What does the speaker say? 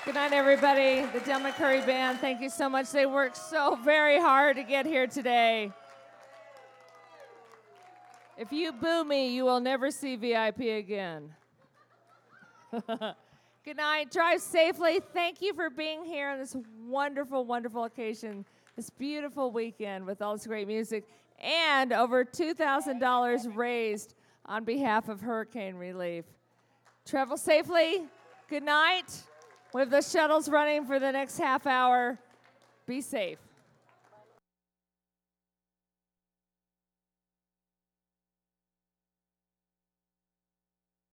Good night, everybody. The Del McCurry Band, thank you so much. They worked so very hard to get here today. If you boo me, you will never see VIP again. Good night. Drive safely. Thank you for being here on this wonderful, wonderful occasion, this beautiful weekend with all this great music, and over $2,000 raised on behalf of hurricane relief. Travel safely. Good night. We have the shuttles running for the next half hour. Be safe.